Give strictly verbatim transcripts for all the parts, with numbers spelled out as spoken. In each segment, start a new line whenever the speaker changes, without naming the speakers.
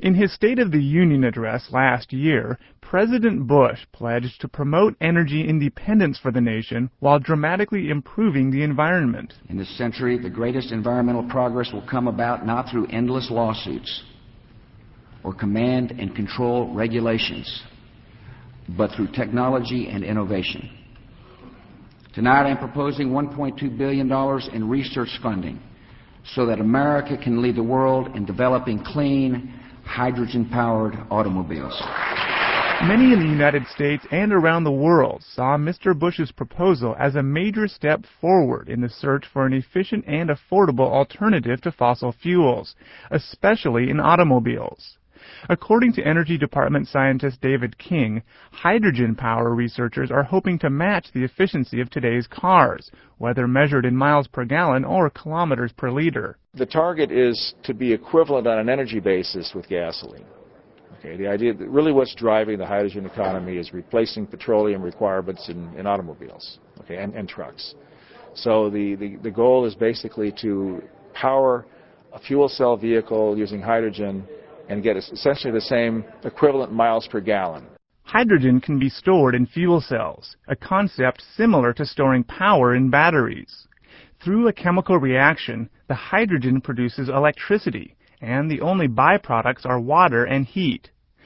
In his State of the Union address last year, President Bush pledged to promote energy independence for the nation while dramatically improving the environment.
In this century, the greatest environmental progress will come about not through endless lawsuits or command and control regulations, but through technology and innovation. Tonight I'm proposing one point two billion dollars in research funding so that America can lead the world in developing clean, hydrogen-powered automobiles.
Many in the United States and around the world saw Mister Bush's proposal as a major step forward in the search for an efficient and affordable alternative to fossil fuels, especially in automobiles. According to Energy Department scientist David King, hydrogen power researchers are hoping to match the efficiency of today's cars, whether measured in miles per gallon or kilometers per liter.
The target is to be equivalent on an energy basis with gasoline. Okay, the idea that really what's driving the hydrogen economy is replacing petroleum requirements in, in automobiles, okay, and, and trucks. So the, the, the goal is basically to power a fuel cell vehicle using hydrogen and get essentially the same equivalent miles per gallon.
Hydrogen can be stored in fuel cells, a concept similar to storing power in batteries. Through a chemical reaction, the hydrogen produces electricity, and the only byproducts are water and heat.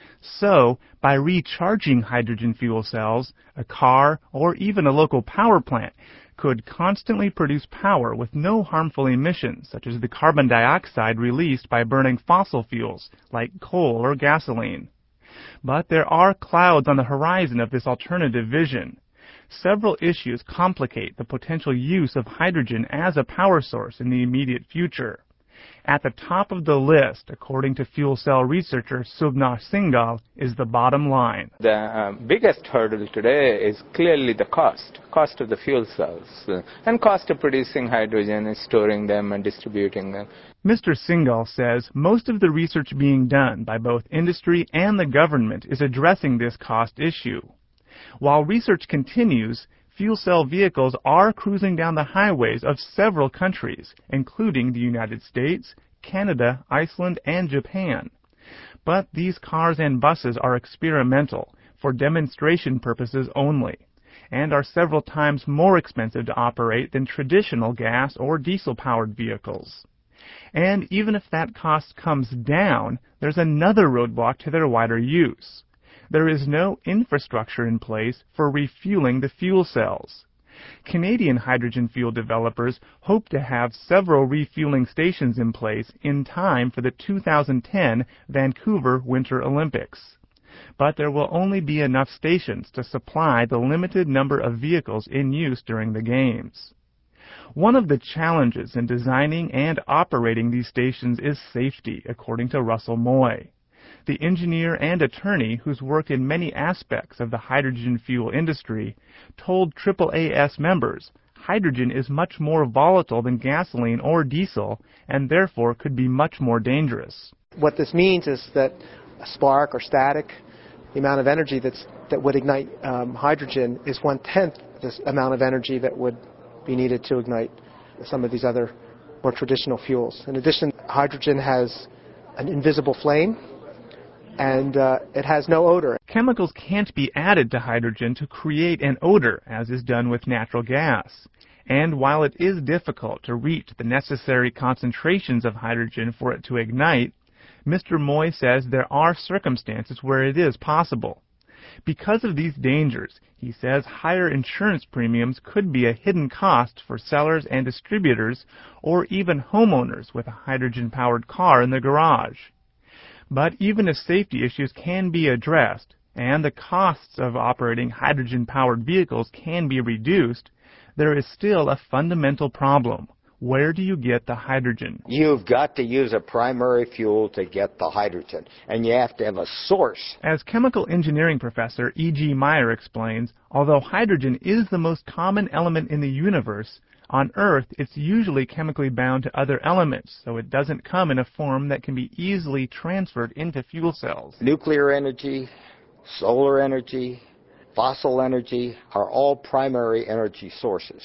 So, by recharging hydrogen fuel cells, a car, or even a local power plant could constantly produce power with no harmful emissions, such as the carbon dioxide released by burning fossil fuels, like coal or gasoline. But there are clouds on the horizon of this alternative vision. Several issues complicate the potential use of hydrogen as a power source in the immediate future. At the top of the list, according to fuel cell researcher Subhna Singhal, is the bottom line.
The uh, biggest hurdle today is clearly the cost, cost of the fuel cells, uh, and cost of producing hydrogen and storing them and distributing them.
Mister Singhal says most of the research being done by both industry and the government is addressing this cost issue. While research continues, fuel cell vehicles are cruising down the highways of several countries, including the United States, Canada, Iceland, and Japan. But these cars and buses are experimental, for demonstration purposes only, and are several times more expensive to operate than traditional gas or diesel-powered vehicles. And even if that cost comes down, there's another roadblock to their wider use. There is no infrastructure in place for refueling the fuel cells. Canadian hydrogen fuel developers hope to have several refueling stations in place in time for the two thousand ten Vancouver Winter Olympics. But there will only be enough stations to supply the limited number of vehicles in use during the Games. One of the challenges in designing and operating these stations is safety, according to Russell Moy, the engineer and attorney who's worked in many aspects of the hydrogen fuel industry, told triple A S members hydrogen is much more volatile than gasoline or diesel and therefore could be much more dangerous.
What this means is that a spark or static, the amount of energy that's, that would ignite um, hydrogen is one-tenth this amount of energy that would be needed to ignite some of these other more traditional fuels. In addition, hydrogen has an invisible flame, and uh, it has no odor.
Chemicals can't be added to hydrogen to create an odor, as is done with natural gas. And while it is difficult to reach the necessary concentrations of hydrogen for it to ignite, Mister Moy says there are circumstances where it is possible. Because of these dangers, he says higher insurance premiums could be a hidden cost for sellers and distributors, or even homeowners with a hydrogen-powered car in the garage. But even if safety issues can be addressed and the costs of operating hydrogen-powered vehicles can be reduced, there is still a fundamental problem. Where do you get the hydrogen?
You've got to use a primary fuel to get the hydrogen, and you have to have a source.
As chemical engineering professor E G Meyer explains, although hydrogen is the most common element in the universe, on Earth, it's usually chemically bound to other elements, so it doesn't come in a form that can be easily transferred into fuel cells.
Nuclear energy, solar energy, fossil energy are all primary energy sources.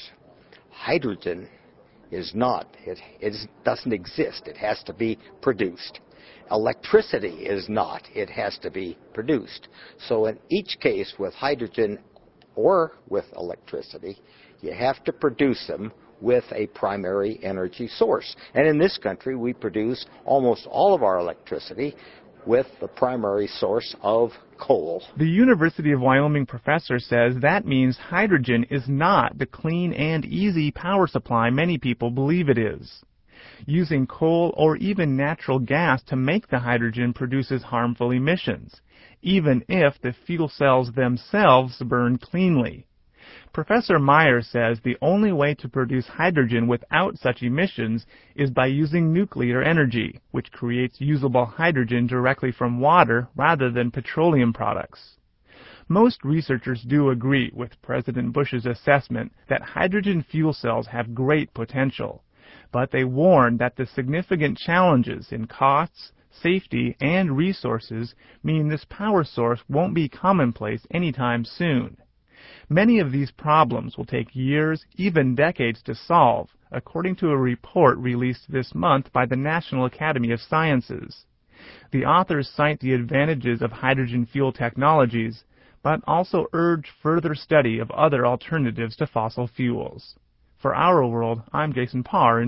Hydrogen is not. It, it doesn't exist. It has to be produced. Electricity is not. It has to be produced. So in each case, with hydrogen or with electricity, you have to produce them with a primary energy source. And in this country, we produce almost all of our electricity with the primary source of coal.
The University of Wyoming professor says that means hydrogen is not the clean and easy power supply many people believe it is. Using coal or even natural gas to make the hydrogen produces harmful emissions, even if the fuel cells themselves burn cleanly. Professor Meyer says the only way to produce hydrogen without such emissions is by using nuclear energy, which creates usable hydrogen directly from water rather than petroleum products. Most researchers do agree with President Bush's assessment that hydrogen fuel cells have great potential, but they warn that the significant challenges in costs, safety, and resources mean this power source won't be commonplace anytime soon. Many of these problems will take years, even decades, to solve, according to a report released this month by the National Academy of Sciences. The authors cite the advantages of hydrogen fuel technologies, but also urge further study of other alternatives to fossil fuels. For Our World, I'm Jason Parr.